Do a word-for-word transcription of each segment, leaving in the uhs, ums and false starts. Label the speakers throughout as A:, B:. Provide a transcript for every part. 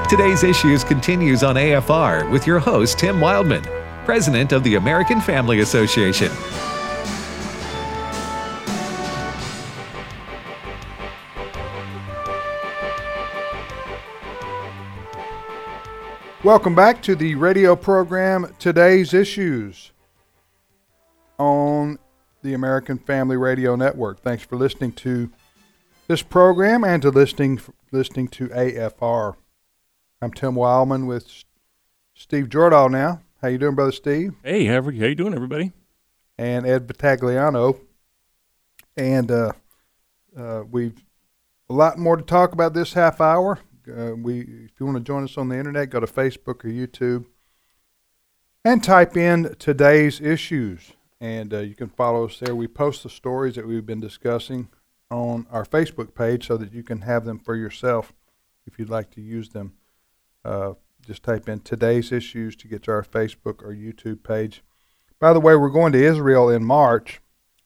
A: Today's Issues continues on A F R with your host, Tim Wildman, President of the American Family Association.
B: Welcome back to the radio program, Today's Issues, on the American Family Radio Network. Thanks for listening to this program and to listening listening to A F R. I'm Tim Wildman with Steve Jordahl now. How you doing, Brother Steve?
C: Hey, how, how you doing, everybody?
B: And Ed Battagliano. And uh, uh, we've a lot more to talk about this half hour. Uh, we, if you want to join us on the internet, go to Facebook or YouTube and type in Today's Issues. And uh, you can follow us there. We post the stories that we've been discussing on our Facebook page so that you can have them for yourself if you'd like to use them. Uh, just type in Today's Issues to get to our Facebook or YouTube page. By the way, we're going to Israel in March,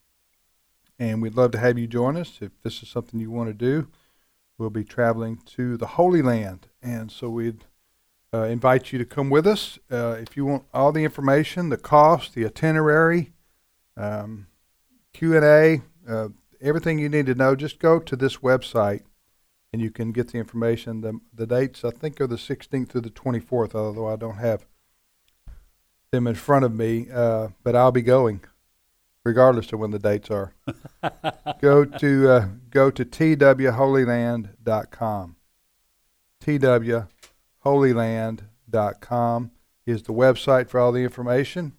B: and we'd love to have you join us if this is something you want to do. We'll be traveling to the Holy Land, and so we'd uh, invite you to come with us. Uh, if you want all the information, the cost, the itinerary, um, Q and A, uh, everything you need to know, just go to this website, and you can get the information. The, the dates, I think, are the sixteenth through the twenty-fourth, although I don't have them in front of me, uh, but I'll be going, regardless of when the dates are. go to uh, go to T W holy land dot com. T W holy land dot com is the website for all the information.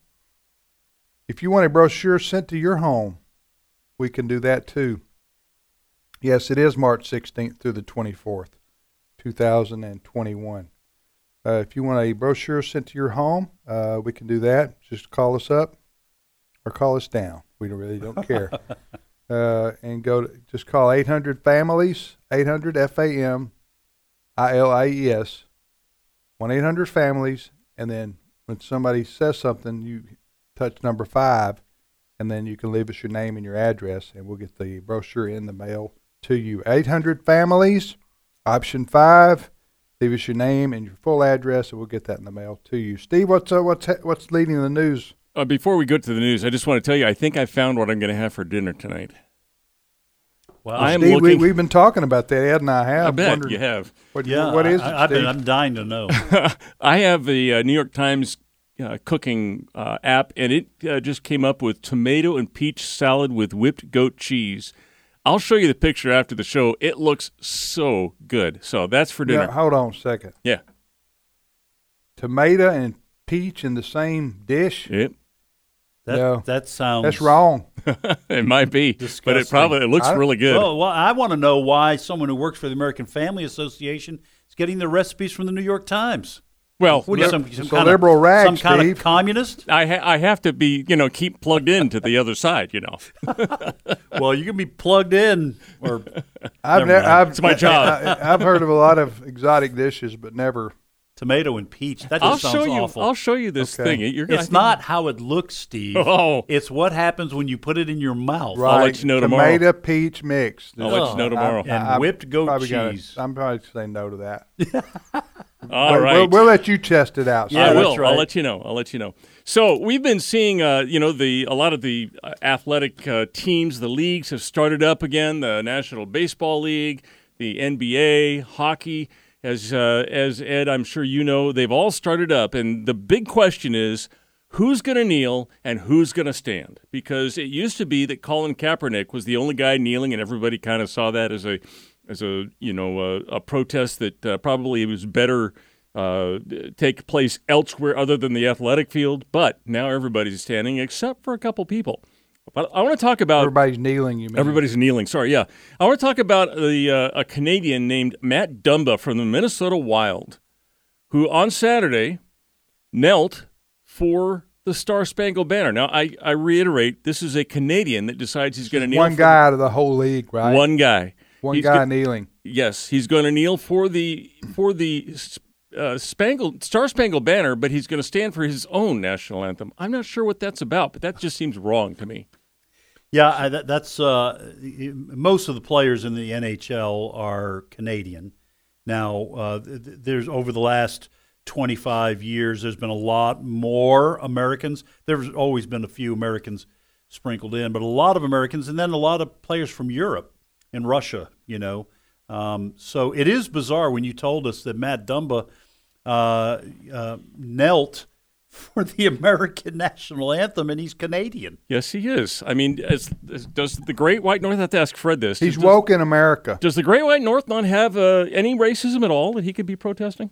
B: If you want a brochure sent to your home, we can do that too. Yes, it is March sixteenth through the twenty-fourth, two thousand twenty-one. Uh, if you want a brochure sent to your home, uh, we can do that. Just call us up or call us down. We don't really don't care. uh, and go to, just call eight hundred families, eight hundred F A M I L I E S, one eight hundred families, and then when somebody says something, you touch number five, and then you can leave us your name and your address, and we'll get the brochure in the mail to you. eight hundred families, option five. Leave us your name and your full address, and we'll get that in the mail to you. Steve, what's uh, what's what's leading the news?
C: Uh, before we go to the news, I just want to tell you, I think I found what I'm going to have for dinner tonight.
B: Well, I am Steve, looking, we, we've been talking about that. Ed and I have.
C: I bet you have.
B: What,
D: yeah,
B: what is
D: I,
B: it,
D: I've
B: Steve?
D: been, I'm dying to know.
C: I have the uh, New York Times uh, cooking uh, app, and it uh, just came up with tomato and peach salad with whipped goat cheese. I'll show you the picture after the show. It looks so good. So that's for dinner.
B: Yeah, hold on a second.
C: Yeah.
B: Tomato and peach in the same dish?
C: Yep.
D: That,
B: no,
D: that sounds...
B: That's wrong.
C: It might be,
D: disgusting.
C: But it probably it looks really good.
D: Well, well, I want to know why someone who works for the American Family Association is getting their recipes from the New York Times.
C: Well,
D: what,
B: li-
D: some, some
B: it's
D: kind
B: a liberal
D: of,
B: rag,
D: some kind
B: Steve.
D: of communist?
C: I ha- I have to be, you know, keep plugged in to the other side, you know.
D: Well, you can be plugged in. Or
B: I've,
D: never
B: ne-
D: mind.
B: I've
C: It's my job.
B: I, I've heard of a lot of exotic dishes, but never.
D: Tomato and peach. That just
C: I'll
D: sounds
C: show you.
D: awful.
C: I'll show you this
B: Okay.
C: thing. You're gonna,
D: It's not how it looks, Steve.
C: Oh.
D: It's what happens when you put it in your mouth.
B: Right.
C: I'll let you know tomorrow.
B: Tomato peach mix.
C: I'll let you know tomorrow.
D: And whipped goat
B: probably
D: cheese.
B: Gotta, I'm probably saying no to that.
C: All
B: we'll,
C: right.
B: We'll, we'll let you test it out.
D: Yeah,
C: I
B: Steve.
C: will.
D: that's right.
C: I'll let you know. I'll let you know. So we've been seeing, uh, you know, the a lot of the uh, athletic uh, teams, the leagues have started up again. The National Baseball League, the N B A, hockey. As uh, as Ed, I'm sure you know, they've all started up, and the big question is who's going to kneel and who's going to stand? Because it used to be that Colin Kaepernick was the only guy kneeling, and everybody kind of saw that as a as a you know a, a protest that uh, probably was better uh, take place elsewhere other than the athletic field. But now everybody's standing except for a couple people. But I want to talk about
B: Everybody's kneeling, you mean?
C: Everybody's kneeling. Sorry, yeah. I want to talk about the uh, a Canadian named Matt Dumba from the Minnesota Wild, who on Saturday knelt for the Star Spangled Banner. Now, I, I reiterate, this is a Canadian that decides he's going to kneel.
B: One
C: for
B: guy out of the whole league, right?
C: One guy.
B: One
C: He's
B: guy
C: go-
B: kneeling.
C: Yes, he's going to kneel for the for the uh, Spangled Star Spangled Banner, but he's going to stand for his own national anthem. I'm not sure what that's about, but that just seems wrong to me.
D: Yeah, I, that, that's uh, most of the players in the N H L are Canadian. Now, uh, th- there's over the last twenty-five years, there's been a lot more Americans. There's always been a few Americans sprinkled in, but a lot of Americans, and then a lot of players from Europe and Russia, you know. Um, so it is bizarre when you told us that Matt Dumba uh, uh, knelt for the American national anthem, and he's Canadian.
C: Yes, he is. I mean, as, as, does the Great White North, I have to ask Fred this.
B: He's
C: does,
B: woke in America.
C: Does the Great White North not have uh, any racism at all that he could be protesting?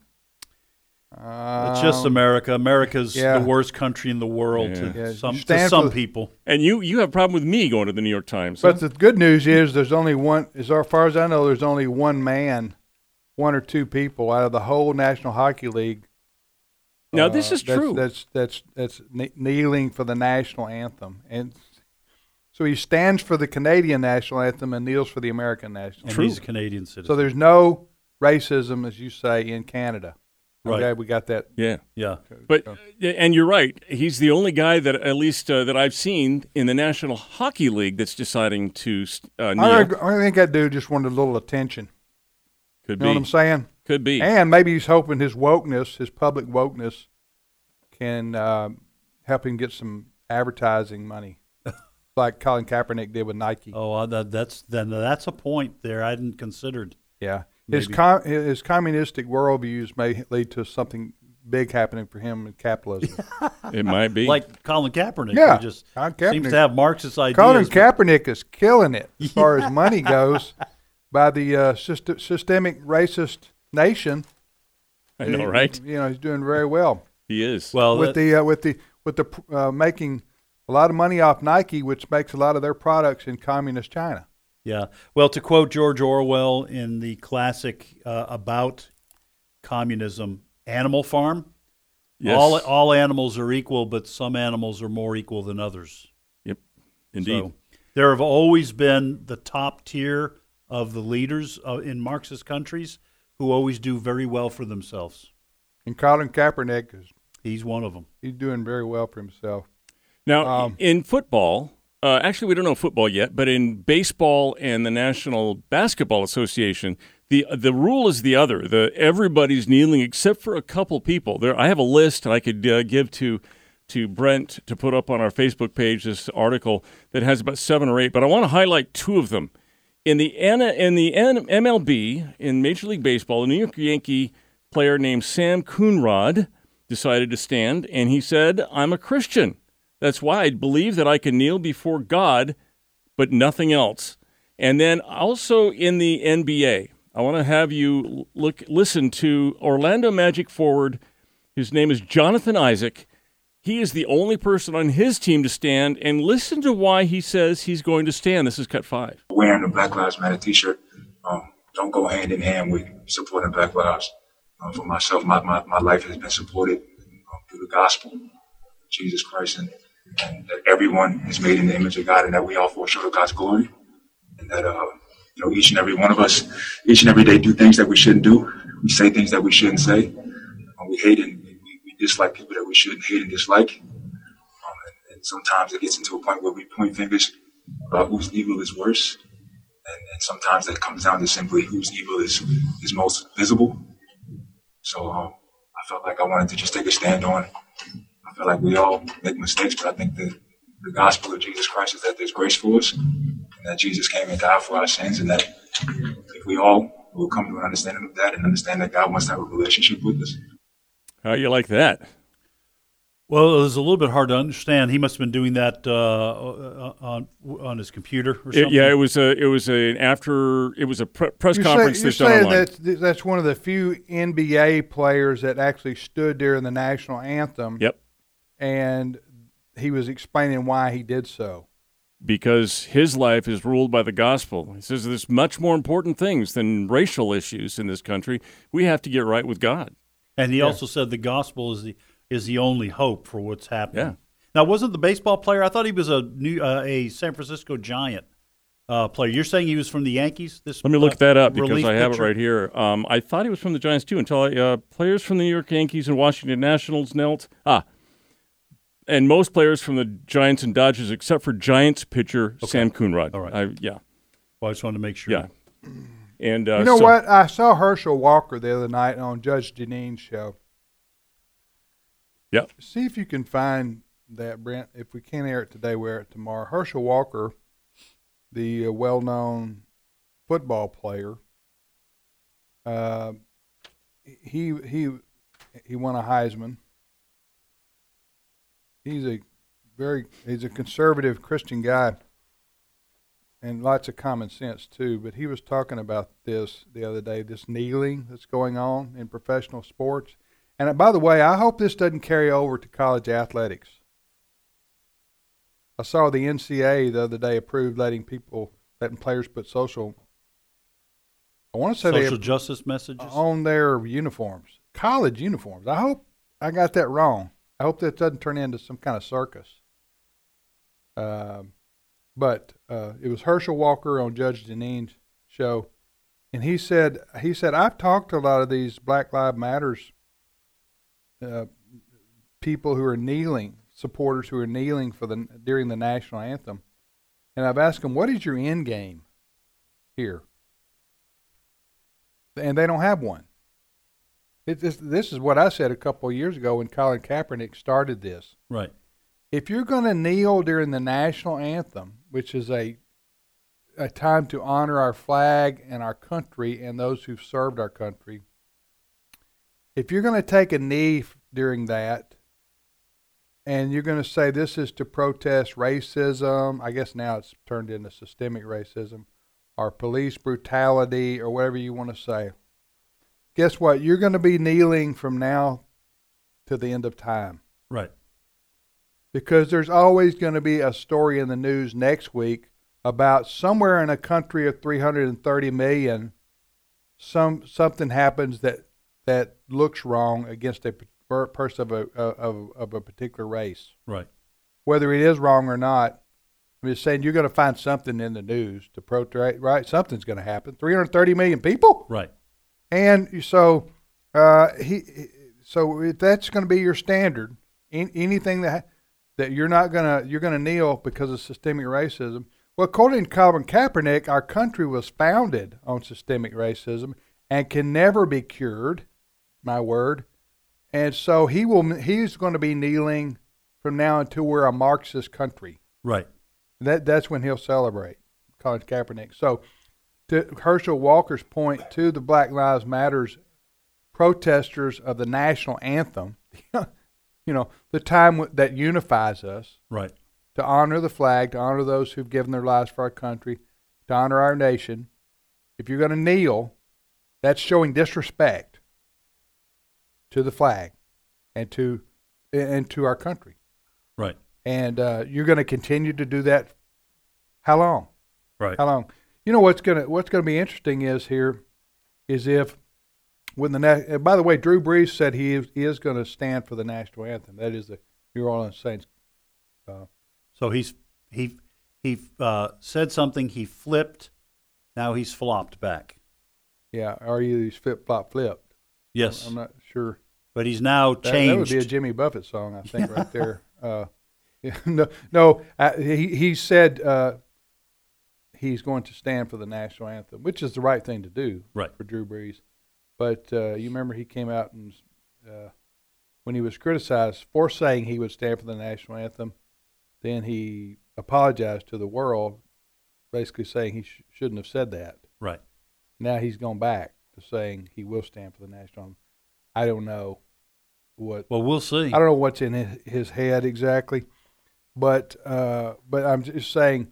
B: Um,
D: It's just America. America's
B: yeah.
D: the worst country in the world
C: Yeah.
D: to
B: Yeah,
D: some,
B: you
D: to
B: stand
D: some
B: for the-
D: people.
C: And you, you have a problem with me going to the New York Times.
B: But
C: huh?
B: the good news is there's only one, as far as I know, there's only one man, one or two people out of the whole National Hockey League.
C: Now, this
B: uh,
C: is
B: that's,
C: true.
B: That's that's that's kne- kneeling for the national anthem, and so he stands for the Canadian national anthem and kneels for the American national.
D: And
C: True.
D: he's a Canadian citizen.
B: So there's no racism, as you say, in Canada.
D: Right.
B: Okay, we got that.
C: yeah.
D: yeah.
C: But uh, and you're right. He's the only guy that at least uh, that I've seen in the National Hockey League that's deciding to uh, kneel.
B: I, I think that dude just wanted a little attention.
C: Could
B: You know
C: be.
B: what I'm saying?
C: Could be.
B: And maybe he's hoping his wokeness, his public wokeness, can uh, help him get some advertising money, like Colin Kaepernick did with Nike.
D: Oh, uh, that, that's then that's a point there I hadn't considered.
B: Yeah, his
D: Maybe.
B: com- his communistic worldviews may lead to something big happening for him in capitalism.
C: It might be.
D: Like Colin Kaepernick,
B: Yeah,
D: who just
B: Colin
D: seems
B: Kaepernick.
D: to have Marxist ideas.
B: Colin
D: but-
B: Kaepernick is killing it as far as money goes by the uh, syst- systemic racist nation.
C: I know,
B: He-
C: right?
B: You know, he's doing very well.
C: He is.
D: Well,
B: with
D: that-
B: the uh, with the with the uh, making a lot of money off Nike, which makes a lot of their products in communist China.
D: yeah. Well, to quote George Orwell in the classic uh, about communism, Animal Farm,
C: yes.
D: all all animals are equal, but some animals are more equal than others.
C: Yep. Indeed.
D: So, there have always been the top tier of the leaders uh, in Marxist countries who always do very well for themselves.
B: And Colin Kaepernick is
D: He's one of them.
B: he's doing very well for himself.
C: Now,
B: Um,
C: in football, uh, actually, we don't know football yet, but in baseball and the National Basketball Association, the the rule is the other. The everybody's kneeling except for a couple people. There, I have a list, and I could uh, give to to Brent to put up on our Facebook page this article that has about seven or eight. But I want to highlight two of them. In the N- in the N- M L B, in Major League Baseball, a New York Yankee player named Sam Coonrod decided to stand, and he said, "I'm a Christian. That's why I believe that I can kneel before God, but nothing else." And then also in the N B A, I want to have you look listen to Orlando Magic forward. His name is Jonathan Isaac. He is the only person on his team to stand, and listen to why he says he's going to stand. This is cut five.
E: Wearing the Black Lives Matter T-shirt um, don't go hand in hand with supporting Black lives. Um, for myself, my, my, my life has been supported um, through the gospel of Jesus Christ, and, and that everyone is made in the image of God, and that we all fall short of God's glory, and that uh, you know each and every one of us, each and every day, do things that we shouldn't do. We say things that we shouldn't say. Um, we hate and we, we dislike people that we shouldn't hate and dislike. Um, and, and sometimes it gets into a point where we point fingers about whose evil is worse. And, and sometimes that comes down to simply whose evil is, is most visible. So um, I felt like I wanted to just take a stand on it. I feel like we all make mistakes, but I think the, the gospel of Jesus Christ is that there's grace for us, and that Jesus came and died for our sins, and that if we all will come to an understanding of that and understand that God wants to have a relationship with us.
C: How you like that?
D: Well, it was a little bit hard to understand. He must have been doing that uh, on on his computer or something.
C: It, yeah, it was a it was a after it was a pre- press
B: You're,
C: conference
B: say, you're
C: that's done
B: saying
C: online.
B: that that's one of the few N B A players that actually stood during the national anthem.
C: Yep.
B: And he was explaining why he did so.
C: Because his life is ruled by the gospel. He says there's much more important things than racial issues in this country. We have to get right with God.
D: And he
B: Yeah.
D: also said the gospel is the is the only hope for what's happening.
C: Yeah.
D: Now, wasn't the baseball player? I thought he was a new uh, a San Francisco Giant uh, player. You're saying he was from the Yankees? This
C: Let me look
D: uh,
C: that up because
D: relief
C: I have
D: pitcher?
C: it right here. Um, I thought he was from the Giants too until I, uh, players from the New York Yankees and Washington Nationals knelt. Ah, and most players from the Giants and Dodgers except for Giants pitcher Sam Coonrod.
D: All right.
C: I, yeah.
D: Well, I just wanted to make sure.
C: Yeah. And uh,
B: you know
C: so,
B: what? I saw Herschel Walker the other night on Judge Jeanine's show.
C: Yep.
B: See if you can find that, Brent. If we can't air it today, we'll air it tomorrow. Herschel Walker, the uh, well-known football player, uh, he he he won a Heisman. He's a very he's a conservative Christian guy, and lots of common sense too. But he was talking about this the other day, this kneeling that's going on in professional sports. And uh, by the way, I hope this doesn't carry over to college athletics. I saw the N C double A the other day approved letting people, letting players put social, I want to say
D: social
B: they
D: justice messages
B: on their uniforms, college uniforms. I hope I got that wrong. I hope that doesn't turn into some kind of circus. Um, but uh, it was Herschel Walker on Judge Jeanine's show, and he said he said I've talked to a lot of these Black Lives Matters uh, people who are kneeling, supporters who are kneeling for the during the national anthem, and I've asked them, what is your end game here? And they don't have one. It, this, this is what I said a couple of years ago when Colin Kaepernick started this.
D: right.
B: If you're going to kneel during the national anthem, which is a a time to honor our flag and our country and those who've served our country, if you're going to take a knee during that and you're going to say this is to protest racism, I guess now it's turned into systemic racism, or police brutality, or whatever you want to say, guess what? You're going to be kneeling from now to the end of time.
D: Right.
B: Because there's always going to be a story in the news next week about somewhere in a country of three hundred thirty million, some something happens that that looks wrong against a per- person of a of, of a particular race.
D: Right.
B: Whether it is wrong or not, I'm just saying you're going to find something in the news to protest. Right? Something's going to happen. three hundred thirty million people.
D: Right.
B: And so uh, he, so if that's going to be your standard, in, anything that that you're not gonna you're gonna kneel because of systemic racism. Well, according to Colin Kaepernick, our country was founded on systemic racism and can never be cured. My word. And so he will he's going to be kneeling from now until we're a Marxist country.
D: Right.
B: That that's when he'll celebrate, Colin Kaepernick. So, to Herschel Walker's point, to the Black Lives Matters protesters of the national anthem, you know, the time that unifies us,
D: Right.
B: to honor the flag, to honor those who've given their lives for our country, to honor our nation. If you're going to kneel, that's showing disrespect to the flag and to and to our country.
D: Right.
B: And uh, you're going to continue to do that. How long?
D: Right.
B: How long? You know what's going to what's going to be interesting is here, is if when the na- by the way, Drew Brees said he is, he is going to stand for the national anthem. That is the New Orleans Saints. Uh,
D: So he's he he uh, said something. He flipped. Now he's flopped back.
B: yeah, are you he's flip flop flipped?
D: Yes.
B: I'm not sure.
D: But he's now
B: That,
D: changed.
B: that would be a Jimmy Buffett song, I think, right there. Uh, yeah, no, no. Uh, he he said uh, he's going to stand for the national anthem, which is the right thing to do,
D: Right.
B: for Drew Brees. But uh, you remember he came out and uh, when he was criticized for saying he would stand for the national anthem, then he apologized to the world, basically saying he sh- shouldn't have said that.
D: Right.
B: Now he's gone back to saying he will stand for the national anthem. I don't know what.
D: Well, we'll see.
B: I don't know what's in his, his head exactly, but uh, but I'm just saying.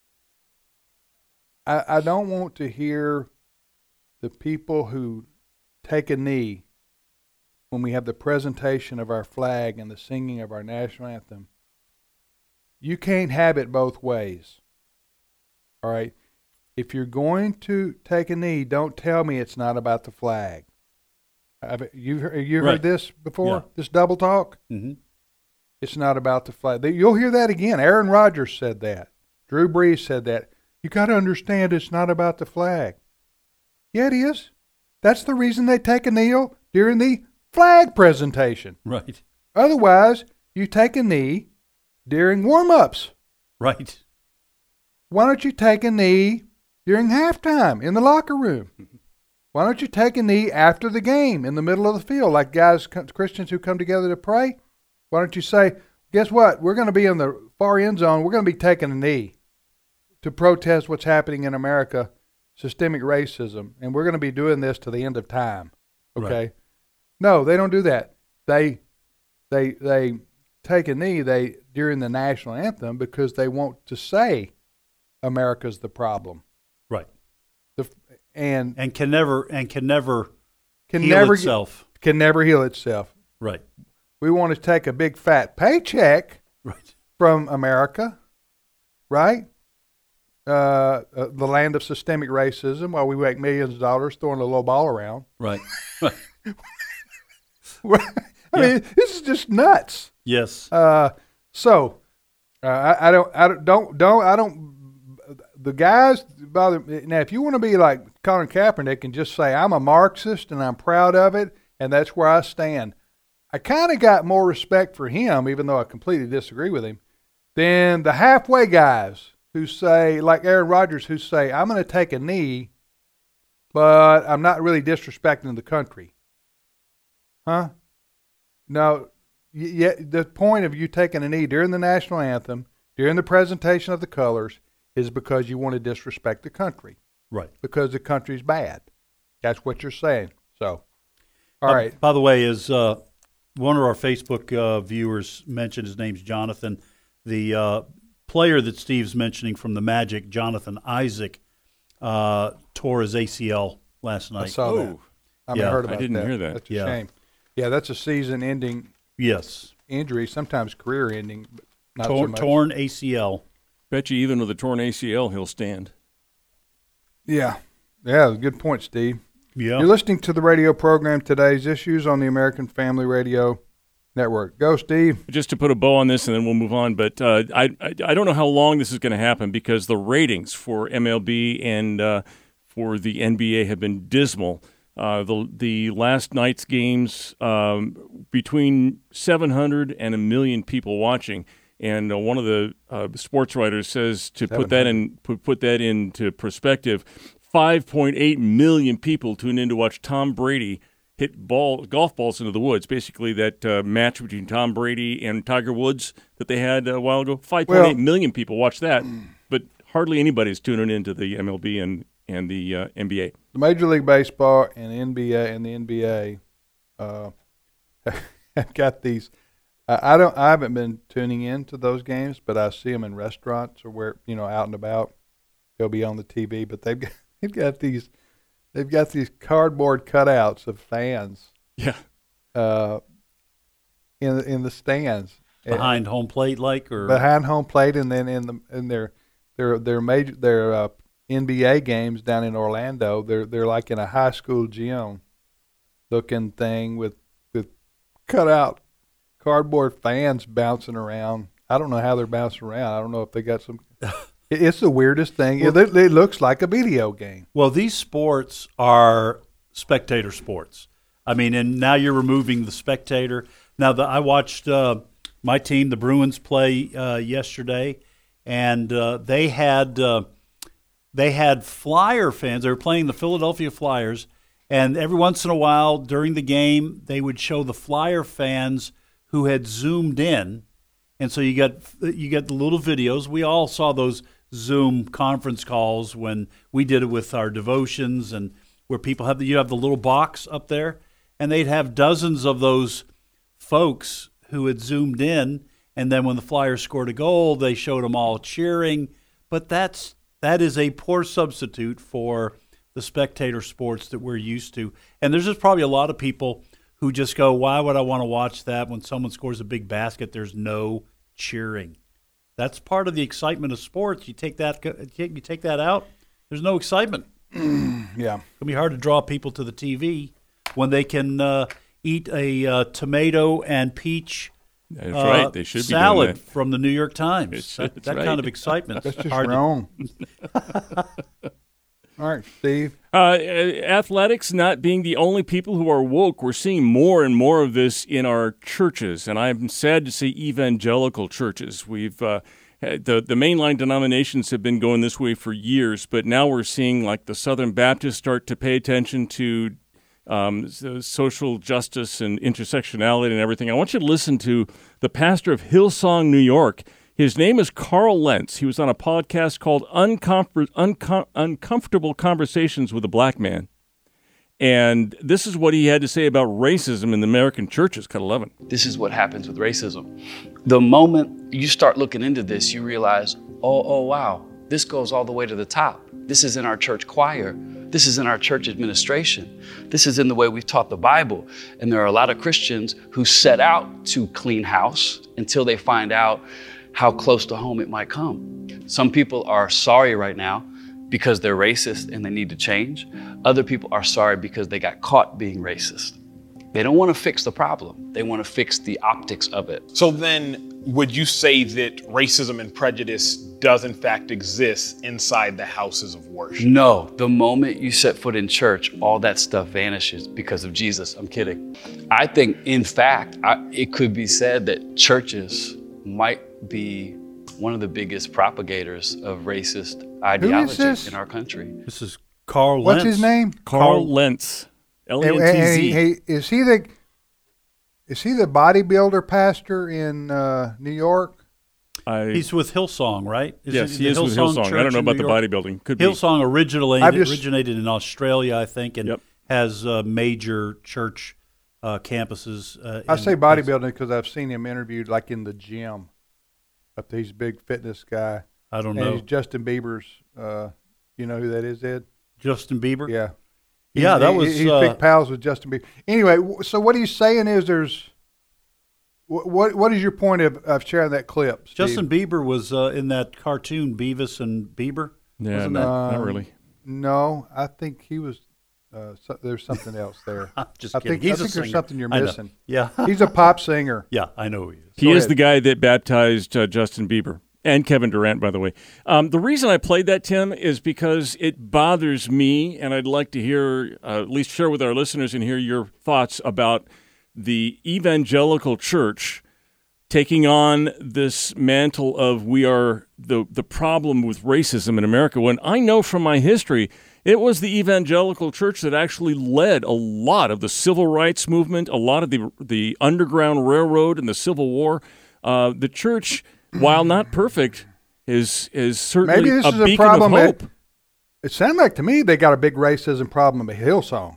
B: I, I don't want to hear the people who take a knee when we have the presentation of our flag and the singing of our national anthem. You can't have it both ways. All right? If you're going to take a knee, don't tell me it's not about the flag. Have you heard, you heard
D: Right.
B: this before?
D: Yeah.
B: This double talk?
D: Mm-hmm.
B: It's not about the flag. You'll hear that again. Aaron Rodgers said that. Drew Brees said that. You got to understand it's not about the flag. Yeah, it is. That's the reason they take a kneel during the flag presentation.
D: Right.
B: Otherwise, you take a knee during warm-ups.
D: Right.
B: Why don't you take a knee during halftime in the locker room? Why don't you take a knee after the game in the middle of the field, like guys, Christians who come together to pray? Why don't you say, guess what? We're going to be in the far end zone. We're going to be taking a knee to protest what's happening in America, systemic racism, and we're going to be doing this to the end of time. Okay? Right. No, they don't do that. They they they take a knee they during the national anthem because they want to say America's the problem.
D: Right.
B: The and
D: and can never and can never
B: can
D: heal
B: never
D: itself.
B: Can never heal itself.
D: Right.
B: We want to take a big fat paycheck
D: right.
B: from America, right? Uh, uh, the land of systemic racism, while we make millions of dollars throwing a little ball around.
D: Right.
B: I yeah. mean, this is just nuts.
D: Yes.
B: Uh, so uh, I, I don't, I don't, don't, don't, I don't. The guys bother now. If you want to be like Colin Kaepernick and just say I'm a Marxist and I'm proud of it and that's where I stand, I kind of got more respect for him, even though I completely disagree with him, than the halfway guys who say, like Aaron Rodgers, who say, I'm going to take a knee, but I'm not really disrespecting the country. Huh? No, y- the point of you taking a knee during the national anthem, during the presentation of the colors, is because you want to disrespect the country.
D: Right.
B: Because the country's bad. That's what you're saying. So, all
D: uh,
B: right.
D: By the way, is uh, one of our Facebook uh, viewers mentioned, his name's Jonathan, the uh, player that Steve's mentioning from the Magic, Jonathan Isaac, uh, tore his A C L last night.
B: I saw
C: oh.
B: that. I
D: yeah,
B: heard about
C: I didn't
B: that.
C: hear that.
B: That's a
D: yeah.
B: shame. Yeah, that's a season-ending
D: yes.
B: injury, sometimes career-ending, but not
D: Tor-
B: so much.
D: Torn A C L.
C: Bet you even with a torn A C L, he'll stand.
B: Yeah. Yeah, good point, Steve.
D: Yeah.
B: You're listening to the radio program Today's Issues on the American Family Radio Network. Go, Steve.
C: Just to put a bow on this, and then we'll move on. But uh, I, I I don't know how long this is going to happen because the ratings for M L B and uh, for the N B A have been dismal. Uh, the the last night's games, um, between seven hundred and a million people watching, and uh, one of the uh, sports writers says to put that in put, put that into perspective, five point eight million people tuned in to watch Tom Brady hit ball golf balls into the woods. Basically, that uh, match between Tom Brady and Tiger Woods that they had a while ago. five point eight well, million people watched that, but hardly anybody's tuning into the M L B and and the uh, N B A.
B: The Major League Baseball and N B A and the N B A uh, have got these. Uh, I don't. I haven't been tuning in to those games, but I see them in restaurants or where you know out and about. They'll be on the T V, but they've got they've got these they've got these cardboard cutouts of fans.
C: Yeah.
B: Uh, in in the stands
D: Behind home plate, like or
B: behind home plate, and then in the in their their their major their uh, N B A games down in Orlando. They're they're like in a high school gym looking thing with with cut out cardboard fans bouncing around. I don't know how they're bouncing around. I don't know if they got some. It's the weirdest thing. Well, it, it looks like a video game.
D: Well, these sports are spectator sports. I mean, and now you're removing the spectator. Now, the, I watched uh, my team, the Bruins, play uh, yesterday, and uh, they had uh, they had Flyer fans. They were playing the Philadelphia Flyers, and every once in a while during the game, they would show the Flyer fans who had zoomed in, and so you got you got the little videos. We all saw those Zoom conference calls when we did it with our devotions, and where people have the, you have the little box up there, and they'd have dozens of those folks who had zoomed in, and then when the Flyers scored a goal, they showed them all cheering. But that's that is a poor substitute for the spectator sports that we're used to, and there's just probably a lot of people who just go, why would I want to watch that when someone scores a big basket? There's no cheering. That's part of the excitement of sports. You take that, you take that out, there's no excitement.
B: Yeah,
D: it'll be hard to draw people to the T V when they can uh, eat a uh, tomato and peach
C: That's
D: uh,
C: right. They should
D: salad
C: be doing that.
D: from the New York Times.
C: It's,
D: that
C: that's
D: that
C: right.
D: kind of excitement.
B: that's just
D: hard
B: wrong. All right, Steve.
C: Uh, athletics not being the only people who are woke. We're seeing more and more of this in our churches, and I'm sad to see evangelical churches. We've uh, the the mainline denominations have been going this way for years, but now we're seeing like the Southern Baptists start to pay attention to um, social justice and intersectionality and everything. I want you to listen to the pastor of Hillsong, New York. His name is Carl Lentz. He was on a podcast called Uncomfort- Uncom- Uncomfortable Conversations with a Black Man. And this is what he had to say about racism in the American churches. Cut eleven.
F: This is what happens with racism. The moment you start looking into this, you realize, oh, oh, wow, this goes all the way to the top. This is in our church choir. This is in our church administration. This is in the way we've taught the Bible. And there are a lot of Christians who set out to clean house until they find out how close to home it might come. Some people are sorry right now because they're racist and they need to change. Other people are sorry because they got caught being racist. They don't want to fix the problem. They want to fix the optics of it.
G: So then, would you say that racism and prejudice does in fact exist inside the houses of worship?
F: No, the moment you set foot in church, all that stuff vanishes because of Jesus. I'm kidding. I think, in fact, I, it could be said that churches might be one of the biggest propagators of racist ideology in our country.
D: This is Carl
B: What's
D: Lentz.
B: his name?
C: Carl Lentz. L E N T Z.
B: And- and he- he- is he the is he the bodybuilder pastor in uh, New York?
C: I,
D: He's with Hillsong, right? Is
C: yes,
D: it
C: he
D: the
C: is with Hillsong. I
D: Church
C: don't know
D: in
C: about the
D: New York?
C: bodybuilding. Could be.
D: Hillsong originated,
B: I've just-
D: originated in Australia, I think, and
C: Yep.
D: has uh, major church uh, campuses. Uh,
B: I
D: in-
B: say bodybuilding because I've seen him interviewed like in the gym. Up there, he's a big fitness guy.
D: I don't
B: And
D: know.
B: he's Justin Bieber's. Uh, you know who that is, Ed?
D: Justin Bieber?
B: Yeah.
D: Yeah,
B: He's-
D: that
B: he-
D: was,
B: He's
D: uh,
B: big pals with Justin Bieber. Anyway, w- so what he's saying is there's. What what, what is your point of, of sharing that clip, Steve?
D: Justin Bieber was uh, in that cartoon Beavis and Bieber.
C: Yeah,
D: Wasn't
C: not,
D: that-
C: not really.
B: No, I think he was. Uh, so, there's something else there.
D: I'm just
B: I
D: kidding.
B: think, I
D: He's a
B: think there's
D: singer.
B: something you're
D: I know.
B: missing.
D: Yeah.
B: He's a pop singer.
D: Yeah, I know who he is.
C: He
B: Go
C: is
B: ahead.
C: the guy that baptized uh, Justin Bieber and Kevin Durant, by the way. Um, the reason I played that, Tim, is because it bothers me, and I'd like to hear, uh, at least share with our listeners and hear your thoughts about the evangelical church taking on this mantle of we are the, the problem with racism in America, when I know from my history it was the evangelical church that actually led a lot of the civil rights movement, a lot of the the Underground Railroad and the Civil War. Uh, the church, while not perfect, is is certainly
B: Maybe this
C: a
B: is a
C: beacon
B: problem
C: of
B: that-
C: hope.
B: It sounded like to me they got a big racism problem at Hillsong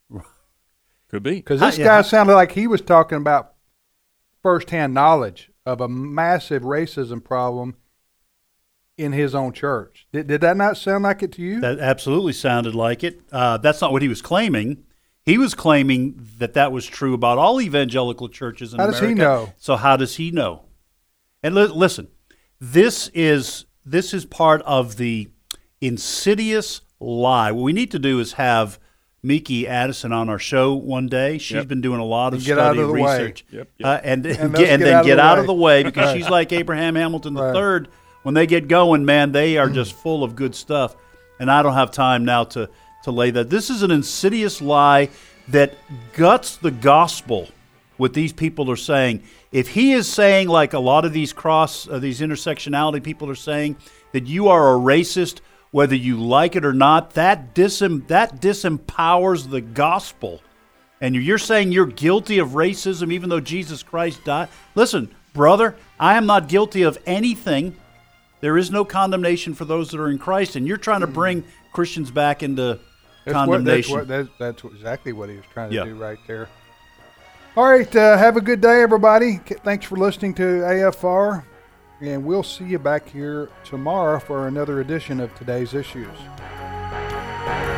C: Could be.
B: because this
D: Uh, yeah.
B: guy sounded like he was talking about firsthand knowledge of a massive racism problem in his own church. Did, did that not sound like it to you?
D: That absolutely sounded like it. Uh, that's not what he was claiming. He was claiming that that was true about all evangelical churches in
B: How does
D: America.
B: he know?
D: So how does he know? And li- listen, this is this is part of the insidious lie. What we need to do is have Miki Addison on our show one day. She's
C: Yep.
D: been doing a lot of
B: And get out
D: study
B: of the way.
D: research,
C: Yep, yep.
D: Uh, and,
B: And
D: and,
B: let's
D: get, and
B: get
D: then
B: out of
D: get
B: the
D: out
B: way.
D: of the way because
B: Right.
D: she's like Abraham Hamilton the
B: Right.
D: third. When they get going, man, they are just full of good stuff. And I don't have time now to to lay that. This is an insidious lie that guts the gospel. What these people are saying. If he is saying, like a lot of these cross, uh, these intersectionality people are saying, that you are a racist, whether you like it or not, that disem- that disempowers the gospel. And you're saying you're guilty of racism even though Jesus Christ died? Listen, brother, I am not guilty of anything. There is no condemnation for those that are in Christ, and you're trying to bring Christians back into
B: That's
D: condemnation.
B: What, that's, what, that's, that's exactly what he was trying to
D: Yeah.
B: do right there. All right, uh, have a good day, everybody. K- Thanks for listening to A F R, and we'll see you back here tomorrow for another edition of Today's Issues.